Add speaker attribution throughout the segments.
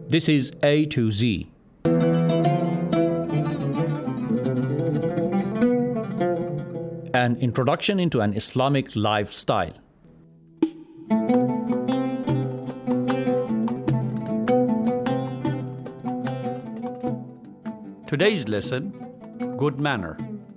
Speaker 1: This is A to Z. An introduction into an Islamic lifestyle. Today's lesson, good manner.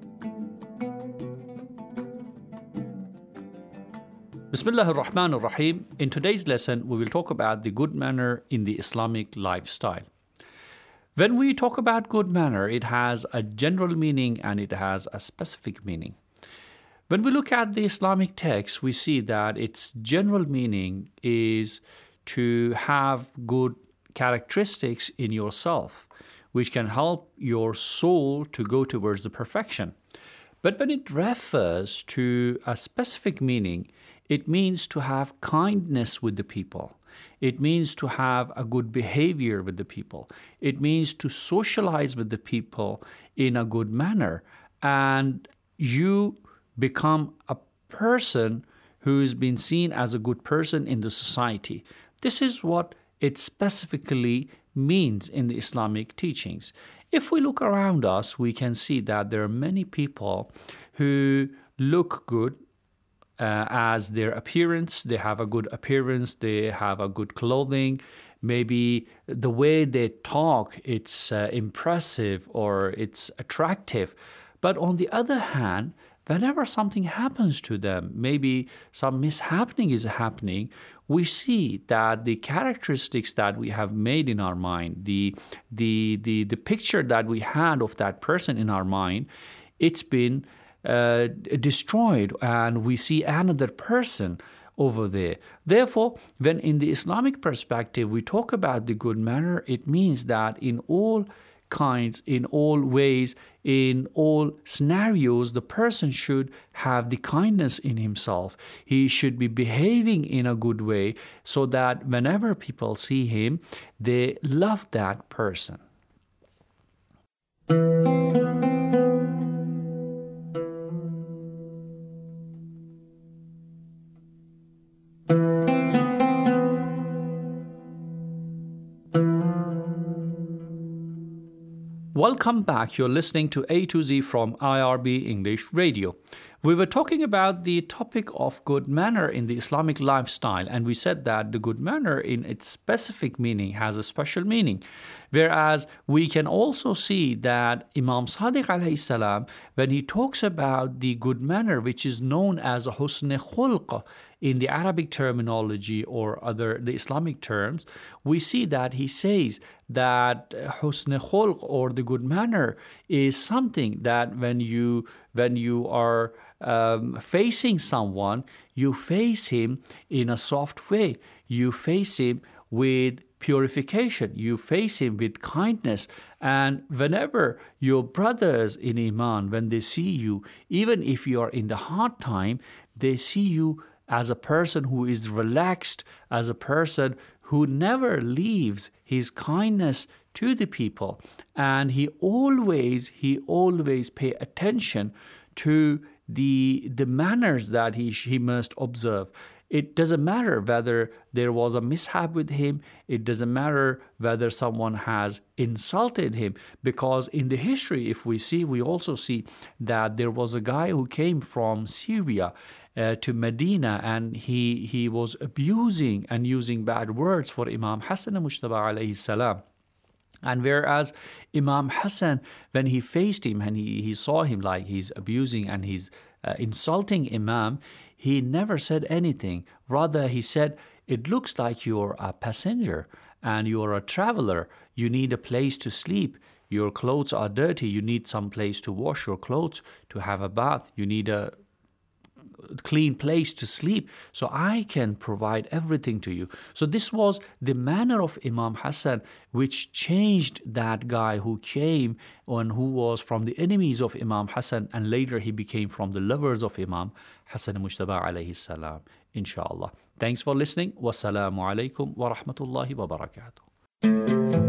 Speaker 1: Bismillah ar-Rahman ar-Rahim. In today's lesson, we will talk about the good manner in the Islamic lifestyle. When we talk about good manner, it has a general meaning and it has a specific meaning. When we look at the Islamic text, we see that its general meaning is to have good characteristics in yourself, which can help your soul to go towards the perfection. But when it refers to a specific meaning, it means to have kindness with the people. It means to have a good behavior with the people. It means to socialize with the people in a good manner. And you become a person who's been seen as a good person in the society. This is what it specifically means in the Islamic teachings. If we look around us, we can see that there are many people who look good as their appearance. They have a good appearance, they have a good clothing, maybe the way they talk, it's impressive or it's attractive. But on the other hand, whenever something happens to them, maybe some mishappening is happening, we see that the characteristics that we have made in our mind, the picture that we had of that person in our mind, it's been destroyed, and we see another person over there. Therefore, when in the Islamic perspective we talk about the good manner, it means that in all kinds, in all ways, in all scenarios, the person should have the kindness in himself. He should be behaving in a good way so that whenever people see him, they love that person. Welcome back. You're listening to A to Z from IRB English Radio. We were talking about the topic of good manner in the Islamic lifestyle, and we said that the good manner in its specific meaning has a special meaning. Whereas we can also see that Imam Sadiq alayhi salam, when he talks about the good manner, which is known as husn khulq in the Arabic terminology or the Islamic terms, we see that he says that husn khulq or the good manner is something that when you are facing someone, you face him in a soft way. You face him with purification. You face him with kindness. And whenever your brothers in Iman, when they see you, even if you are in the hard time, they see you as a person who is relaxed, as a person who never leaves his kindness to the people. And he always pay attention to the manners that he must observe. It doesn't matter whether there was a mishap with him. It doesn't matter whether someone has insulted him. Because in the history, if we also see that there was a guy who came from Syria to Medina, and he was abusing and using bad words for Imam Hassan al-Mujtaba alayhi salam. And whereas Imam Hassan, when he faced him and he saw him like he's abusing and he's insulting Imam, he never said anything. Rather, he said, it looks like you're a passenger and you're a traveler. You need a place to sleep. Your clothes are dirty. You need some place to wash your clothes, to have a bath. You need a clean place to sleep, so I can provide everything to you. So this was the manner of Imam Hassan, which changed that guy who came and who was from the enemies of Imam Hassan, and later he became from the lovers of Imam Hassan al-Mujtaba alayhi salam, inshallah. Thanks for listening. Wassalamu alaikum wa rahmatullahi wa barakatuh.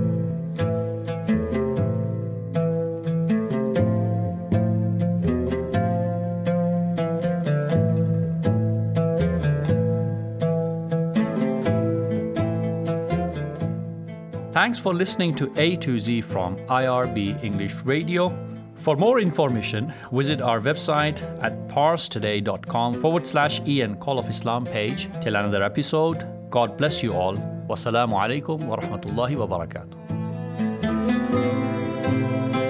Speaker 1: Thanks for listening to A to Z from IRB English Radio. For more information, visit our website at parstoday.com/Ian Call of Islam page. Till another episode, God bless you all. Wassalamu alaikum wa rahmatullahi wa barakatuh.